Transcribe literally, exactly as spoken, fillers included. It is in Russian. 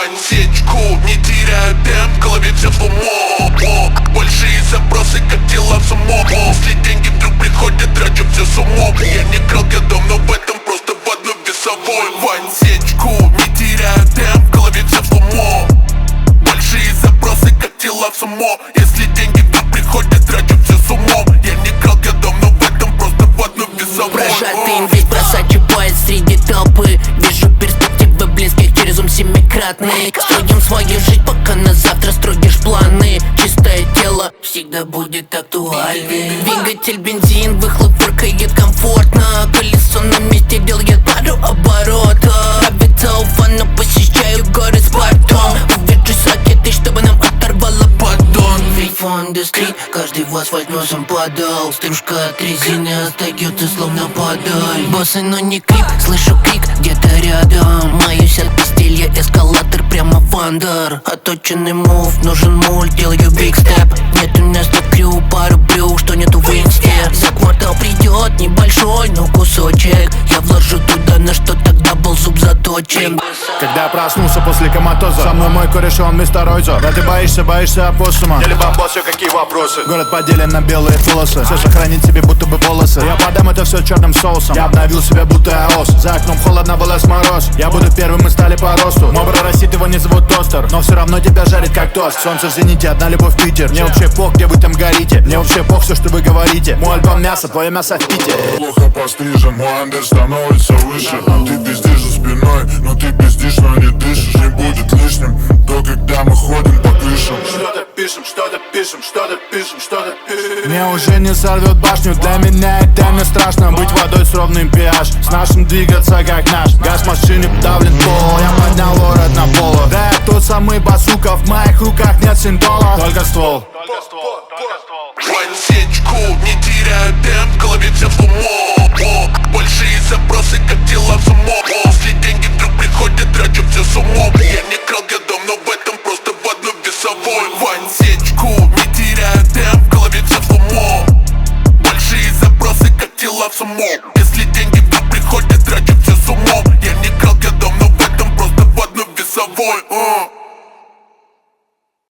Подсечку, не теряю темп, в голове все в умом. Большие запросы, как дела в сумом. Если деньги вдруг приходят, трачу все с умом. Я не крал годом, но в этом просто в одну весовой. Подсечку, не теряю темп, в голове все в умом. Большие запросы, как дела в сумом. Если деньги вдруг приходят, трачу все с умом. Я не крал годом, но в этом просто в одну весовой. Прожатый инвиз, бросачий поезд среди толпы. Вижу перспективы близких через ум семикратный. Строим свою жизнь, пока на завтра строишь планы. Чистое тело всегда будет актуальным. Двигатель бензин, выхлоп фыркает комфортно. Колесо на месте делает пару оборотов. Правится уфа, посещаю горы с портом. Увижу с ракетой, чтобы нам оторвало поддон. Ведь on the street, каждый в асфальт носом падал. Стружка от резины остается словно подаль. Боссы, но не клип, слышу крик где-то рядом. Маюсь от безделья, эскалатор прямо в андер. Оточенный мув, нужен мульт, делаю биг степ. Нет у нас на крю, пару брю, что нету в инсте. За квартал придет небольшой, но кусочек. Я вложу туда, на что тогда был зуб заточен. Когда я проснулся после коматоза, со мной мой кореш, он мистер Ройзо. Да ты боишься, боишься опоссума. Или бомбос, какие вопросы? Город поделен на белые полосы. Все сохранить себе будто бы волосы. Я подам это все черным соусом. Я обновил себя будто ос. За окном холодно, вылез мороз. Я буду первым, мы стали по росту. Мобра растит, его не зовут тостер. Но все равно тебя жарит как тост. Солнце в зените, одна любовь Питер. Мне вообще пох, где вы там горите. Мне вообще пох, все, что вы говорите. Мой альбом мясо, твое мясо в Питере. Плохо пострижен, мой андер становится выше. А ты пиздишь за спиной, но ты пиздишь, но не дышишь. Не будет лишним то, когда мы ходим по крышам. Что-то пишем, что-то пишем, что-то пишем, что-то пишем. Мне уже не сорвет башню. Для меня это не страшно. Быть водой с ровным pH. С нашим двигаться как наш. Газ в машине давлен пол. Я поднял город на полу. Да я тот самый базука. В моих руках нет синтола. Только ствол. Подсечку, не теряю темп, в голове все в умом. Большие запросы, как дела в сумом. Если деньги вдруг приходят, трачу все с умом. Я не крал годом, но в этом просто в одну весовой. Подсечку, не теряю темп, в голове все в умом. Большие запросы, как дела в сумом. Если деньги вдруг приходят, трачу все с умом. Я не крал годом, но в этом просто в одну весовой.